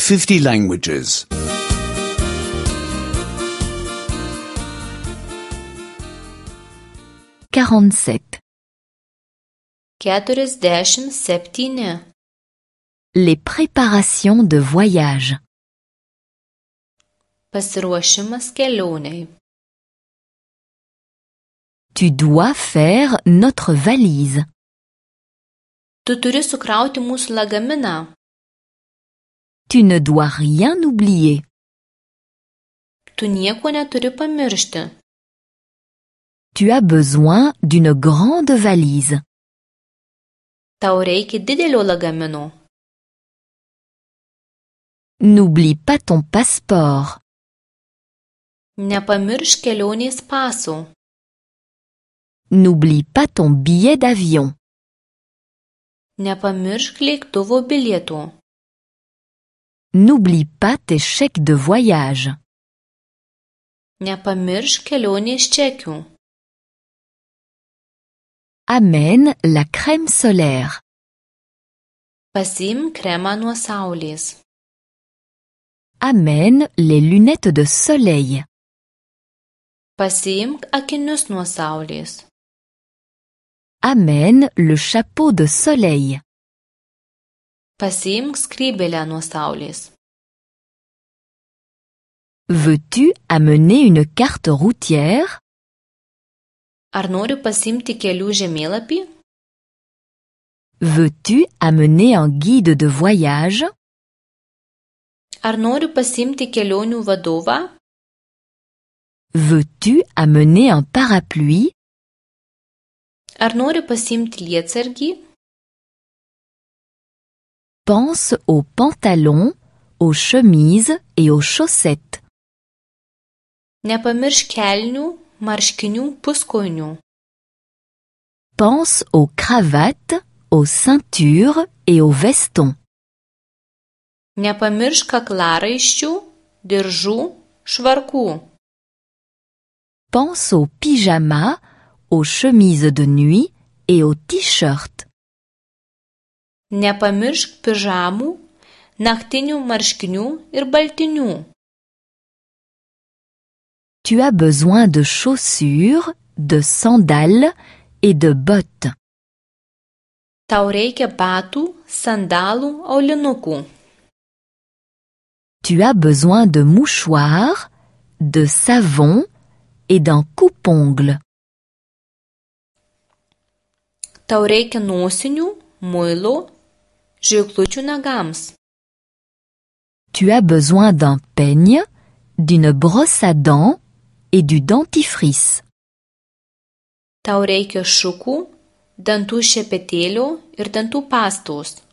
50 languages. 47. 47. Les préparations de voyage. Pasiruošimas kelionei. Tu dois faire notre valise. Tu turi sukrauti mūsų lagaminą. Tu ne dois rien oublier. Tu nieko neturi pamiršti. Tu as besoin d'une grande valise. Tau reikia didelio lagamino. N'oublie pas ton passeport. Nepamiršk kelionės paso. N'oublie pas ton billet d'avion. Nepamiršk lėktuvo bilieto. N'oublie pas tes chèques de voyage. Nepamiršk kelionės čekių. Amène la crème solaire. Pasiimk kremą nuo saulės. Amène les lunettes de soleil. Pasiimk akinius nuo saulės. Amène le chapeau de soleil. Pasiimk skrybėlę nuo saulės. Veux-tu amener une carte routière? Ar nori pasiimti kelių žemėlapį? Veux-tu amener un guide de voyage? Ar nori pasiimti kelionių vadovą? Veux-tu amener un parapluie? Ar nori pasiimti lietsargį? Pense aux pantalons, aux chemises et aux chaussettes. Nepamiršk kelnių, marškinių, puskojinių. Pense aux cravates, aux ceintures et aux vestons. Nepamiršk kaklaraiščių, diržų, švarkų. Pense aux pyjamas, aux chemises de nuit et aux t-shirts. Nepamiršk pižamų, naktinių marškinių ir baltinių. Tu as besoin de chaussures, de sandales et de bottes. Tau reikia batų, sandalų, aulinukų. Tu as besoin de mouchoirs, de savon et d'un coupe-ongles. Tau reikia nosinių, muilo, žirklučių nagams. Tu as besoin d'un peigne, d'une brosse à dents et du dentifrice. Tau reikia šukų, dantų šepetėlio ir dantų pastos.